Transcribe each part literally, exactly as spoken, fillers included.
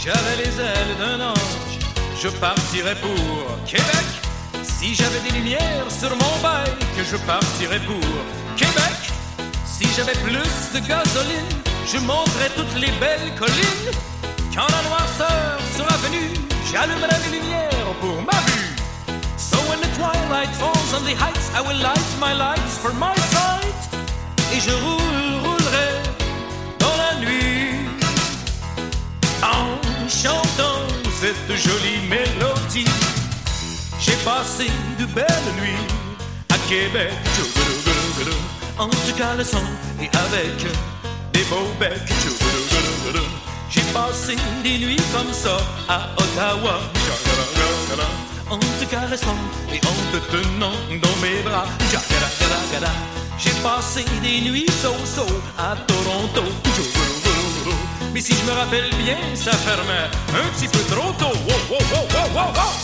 j'avais les ailes d'un ange, je partirais pour Québec. Si j'avais des lumières sur mon bike, je partirais pour Québec. Si j'avais plus de gasoline, je monterais toutes les belles collines. Quand la noirceur sera venue, j'allumerai les lumières pour ma vue. So when the twilight falls on the heights, I will light my lights for my sight. Et je roule, roulerai dans la nuit en chantant cette jolie mélodie. J'ai passé de belles nuits à Québec, en tout cas le son et avec des beaux becs. J'ai passé des nuits comme ça à Ottawa, en te caressant et en te tenant dans mes bras. J'ai passé des nuits so-so à Toronto. Mais si je me rappelle bien, ça fermait un petit peu trop tôt. Wow, wow, wow, wow, wow, wow.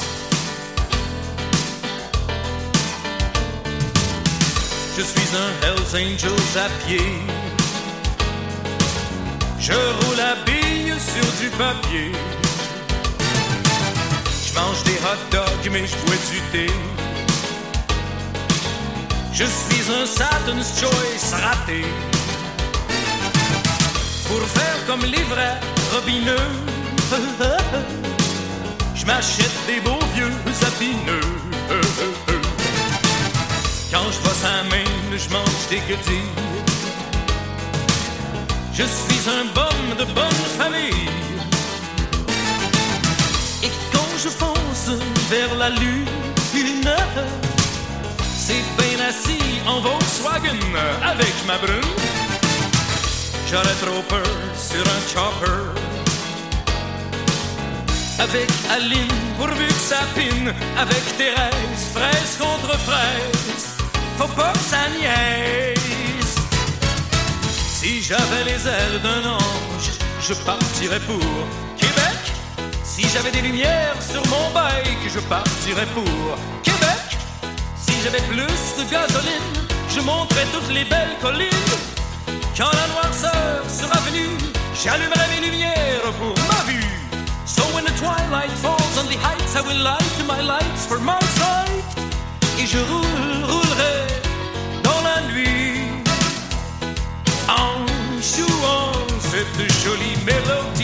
Je suis un Hells Angels à pied. Je roule à billes sur du papier. Je mange des hot dogs mais je bois du thé. Je suis un Satan's Choice raté. Pour faire comme les vrais robineux, je m'achète des beaux vieux sapineux. Quand je bosse à main, je mange des goodies. Je suis un bum de bonne famille. Et quand je fonce vers la lune, c'est bien assis en Volkswagen avec ma brune. J'aurais trop peur sur un chopper avec Aline pourvu que ça pine. Avec Thérèse, fraise contre fraise, faut pas que ça niaise. Si j'avais les ailes d'un ange, je partirais pour Québec. Si j'avais des lumières sur mon bike, je partirais pour Québec. Si j'avais plus de gasoline, je monterais toutes les belles collines. Quand la noirceur sera venue, j'allumerai mes lumières pour ma vue. So when the twilight falls on the heights, I will light my lights for my sight. Et je roule, roulerai dans la nuit en jouant cette jolie mélodie.